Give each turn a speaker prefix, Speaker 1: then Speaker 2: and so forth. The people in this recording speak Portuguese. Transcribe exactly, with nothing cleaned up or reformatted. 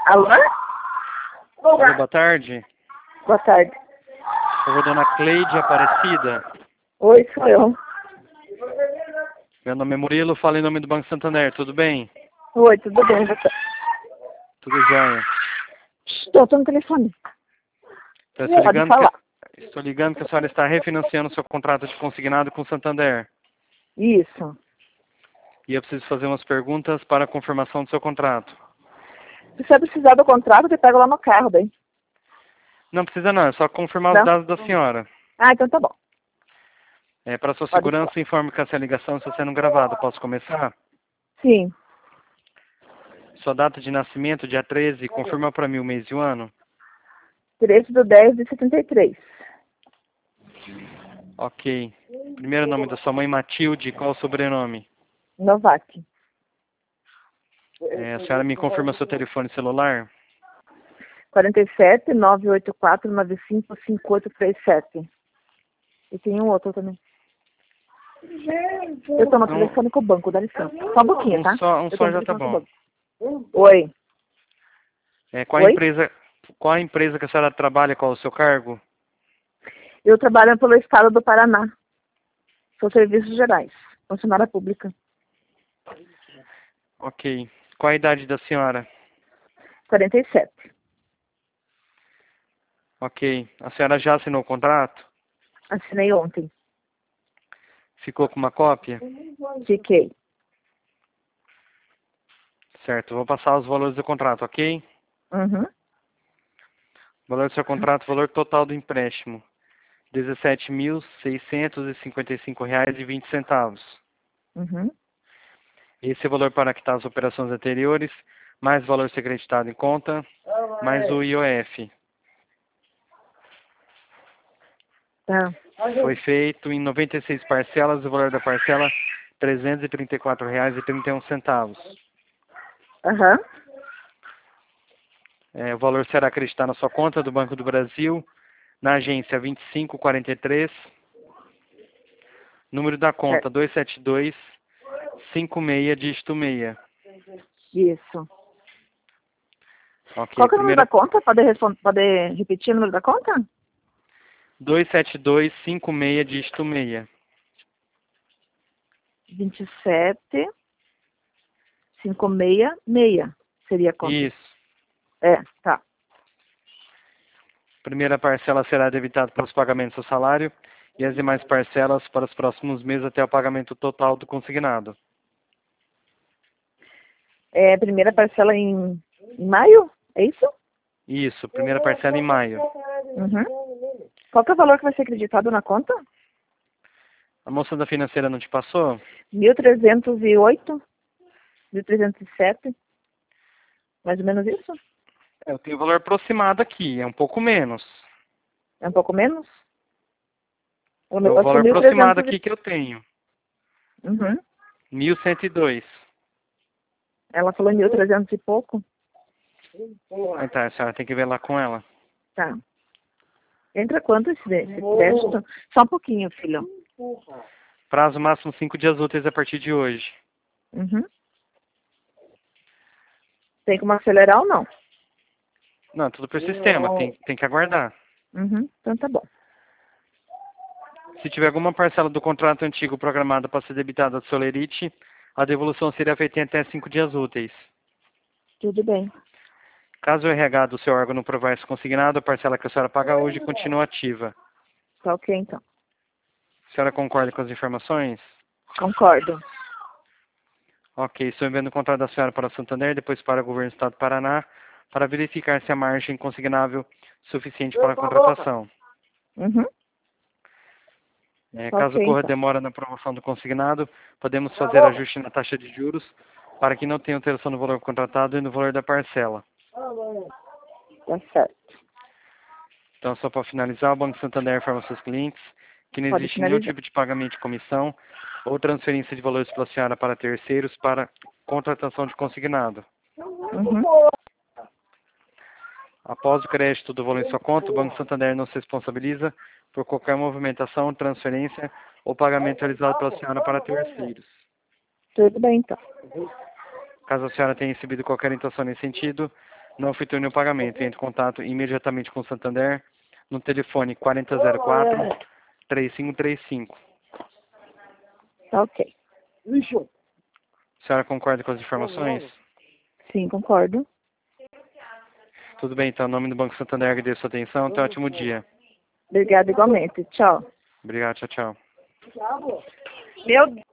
Speaker 1: Alô?
Speaker 2: Alô, boa tarde.
Speaker 1: Boa tarde.
Speaker 2: Por favor, dona Cleide Aparecida.
Speaker 1: Oi, sou eu.
Speaker 2: Meu nome é Murilo, falo em nome do Banco Santander, tudo bem?
Speaker 1: Oi, tudo bem, você?
Speaker 2: Tudo jóia.
Speaker 1: Estou, tô no telefone.
Speaker 2: Então, estou
Speaker 1: Pode
Speaker 2: ligando,
Speaker 1: falar.
Speaker 2: que, estou ligando que a senhora está refinanciando seu contrato de consignado com o Santander.
Speaker 1: Isso.
Speaker 2: E eu preciso fazer umas perguntas para a confirmação do seu contrato.
Speaker 1: Se você precisar do contrato, você pega lá no carro, bem.
Speaker 2: Não precisa não, é só confirmar os
Speaker 1: Não?
Speaker 2: dados da senhora.
Speaker 1: Ah, então tá bom.
Speaker 2: É, para sua
Speaker 1: Pode falar.
Speaker 2: segurança, informe que essa ligação está sendo gravada. Posso começar?
Speaker 1: Sim.
Speaker 2: Sua data de nascimento, dia treze, confirma para mim o mês e o ano.
Speaker 1: treze do dez de setenta e três.
Speaker 2: Ok. Primeiro nome da sua mãe, Matilde, qual o sobrenome?
Speaker 1: Novak.
Speaker 2: É, a senhora me confirma seu telefone celular?
Speaker 1: quarenta e sete, nove oito quatro, nove cinco cinco oito três sete. E tem um outro também. Eu tô no
Speaker 2: Não,
Speaker 1: telefone com o banco, dá licença. Só um pouquinho,
Speaker 2: um
Speaker 1: tá?
Speaker 2: só, um
Speaker 1: Eu tô
Speaker 2: só
Speaker 1: no
Speaker 2: já tá
Speaker 1: telefone com o
Speaker 2: bom.
Speaker 1: banco. Oi.
Speaker 2: É, qual a
Speaker 1: Oi?
Speaker 2: empresa, qual a empresa que a senhora trabalha, qual o seu cargo?
Speaker 1: Eu trabalho pelo estado do Paraná. Sou serviços gerais. Funcionária pública.
Speaker 2: Ok. Qual a idade da senhora?
Speaker 1: quarenta e sete.
Speaker 2: Ok. A senhora já assinou o contrato?
Speaker 1: Assinei ontem.
Speaker 2: Ficou com uma cópia?
Speaker 1: Fiquei.
Speaker 2: Certo. Vou passar os valores do contrato, ok?
Speaker 1: Uhum.
Speaker 2: Valor do seu contrato, valor total do empréstimo. dezessete mil seiscentos e cinquenta e cinco reais e vinte centavos.
Speaker 1: Uhum.
Speaker 2: Esse é o valor para quitar as operações anteriores, mais o valor ser creditado em conta, mais o I O F.
Speaker 1: Tá.
Speaker 2: Foi feito em noventa e seis parcelas, o valor da parcela trezentos e trinta e quatro reais e trinta e um centavos.
Speaker 1: Aham.
Speaker 2: É, o valor será acreditado na sua conta do Banco do Brasil, na agência vinte e cinco quarenta e três, número da conta
Speaker 1: Certo.
Speaker 2: dois sete dois, cinco seis, dígito seis.
Speaker 1: Isso.
Speaker 2: Ok,
Speaker 1: Qual que é o número da
Speaker 2: primeira
Speaker 1: conta? Pode, responder, pode repetir o número da conta?
Speaker 2: dois sete dois, cinco seis, dígito seis.
Speaker 1: vinte e sete, cinco seis seis. Seria a conta.
Speaker 2: Isso.
Speaker 1: É, tá.
Speaker 2: Primeira parcela será debitada para os pagamentos do salário e as demais parcelas para os próximos meses até o pagamento total do consignado.
Speaker 1: É, primeira parcela em, em maio? É isso?
Speaker 2: Isso, primeira parcela em maio.
Speaker 1: Uhum. Qual que é o valor que vai ser acreditado na conta?
Speaker 2: A moça da financeira não te passou?
Speaker 1: mil trezentos e oito? mil trezentos e sete? Mais ou menos isso?
Speaker 2: É, eu tenho o valor aproximado aqui, é um pouco menos.
Speaker 1: É um pouco menos? O
Speaker 2: É o
Speaker 1: negócio é
Speaker 2: valor
Speaker 1: mil
Speaker 2: aproximado
Speaker 1: trezentos
Speaker 2: aqui
Speaker 1: e...
Speaker 2: que eu tenho.
Speaker 1: Uhum.
Speaker 2: mil cento e dois.
Speaker 1: Ela falou mil trezentos e pouco?
Speaker 2: Ah, tá, a senhora tem que ver lá com ela.
Speaker 1: Tá. Entra quanto esse, esse crédito? Só um pouquinho, filho.
Speaker 2: Prazo máximo cinco dias úteis a partir de hoje.
Speaker 1: Uhum. Tem como acelerar ou não?
Speaker 2: Não, tudo por sistema, tem, tem que aguardar.
Speaker 1: Uhum. Então tá bom.
Speaker 2: Se tiver alguma parcela do contrato antigo programada para ser debitada do Solerite, a devolução seria feita em até cinco dias úteis.
Speaker 1: Tudo bem.
Speaker 2: Caso o R H do seu órgão não provar esse consignado, a parcela que a senhora paga hoje continua ativa.
Speaker 1: Tá ok, então.
Speaker 2: A senhora concorda com as informações?
Speaker 1: Concordo.
Speaker 2: Ok, estou enviando o contrato da senhora para o Santander, depois para o governo do Estado do Paraná, para verificar se a margem consignável suficiente para a contratação.
Speaker 1: Uhum.
Speaker 2: É,
Speaker 1: Tá
Speaker 2: caso
Speaker 1: ok,
Speaker 2: ocorra
Speaker 1: então.
Speaker 2: demora na aprovação do consignado, podemos fazer ajuste na taxa de juros para que não tenha alteração no valor contratado e no valor da parcela.
Speaker 1: Tá certo.
Speaker 2: Então, só para finalizar, o Banco Santander informa aos seus clientes que não
Speaker 1: Pode
Speaker 2: existe nenhum
Speaker 1: finalizar.
Speaker 2: tipo de pagamento de comissão ou transferência de valores pela senhora para terceiros para contratação de consignado.
Speaker 1: Uhum.
Speaker 2: Após o crédito do valor em sua conta, o Banco Santander não se responsabiliza por qualquer movimentação, transferência ou pagamento realizado pela senhora para terceiros.
Speaker 1: Tudo bem, então.
Speaker 2: Caso a senhora tenha recebido qualquer intenção nesse sentido, não efetuou nenhum pagamento. Entre em contato imediatamente com o Santander no telefone quatro zero quatro, três cinco três cinco.
Speaker 1: Tá ok.
Speaker 2: A senhora concorda com as informações?
Speaker 1: Sim, concordo.
Speaker 2: Tudo bem, então, em nome do Banco Santander, agradeço a sua atenção. Tenha um ótimo dia.
Speaker 1: Obrigada igualmente. Tchau.
Speaker 2: Obrigado, tchau, tchau.
Speaker 1: Meu